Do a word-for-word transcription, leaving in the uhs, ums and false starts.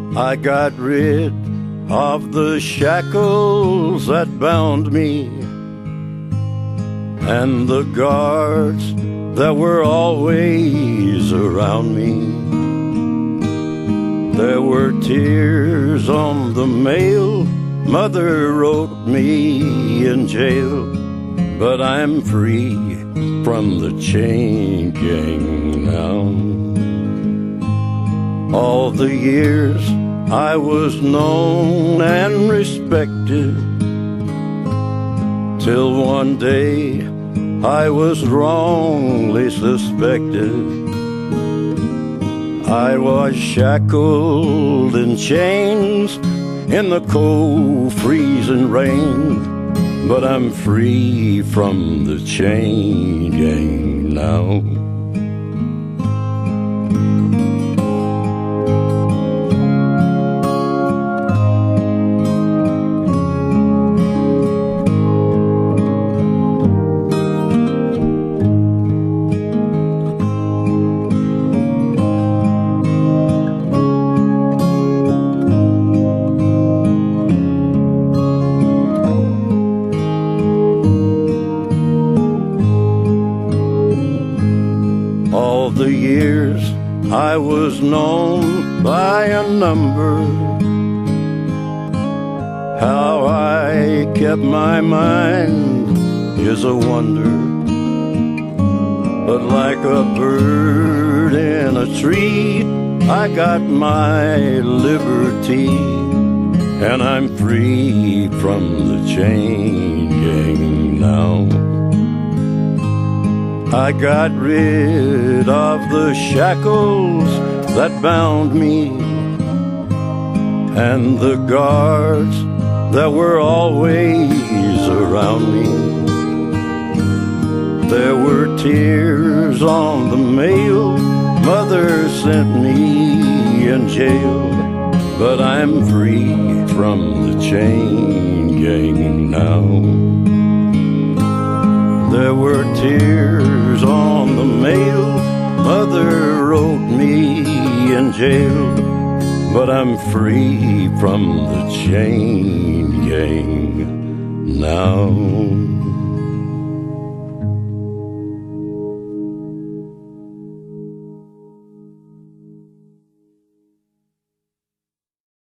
I got rid of the shackles that bound me, and the guards that were always around me. There were tears on the mail Mother wrote me in jail, but I'm free from the chain gang now. All the years I was known and respected, till one day I was wrongly suspected. I was shackled in chains in the cold freezing rain, but I'm free from the chain gang now. All the years I was known by a number, how I kept my mind is a wonder. But like a bird in a tree, I got my liberty, and I'm free from the chain gang now. I got rid of the shackles that bound me, and the guards that were always around me. There were tears on the mail Mother sent me in jail, but I'm free from the chain gang now. There were tears on the mail Mother wrote me in jail, but I'm free from the chain gang now.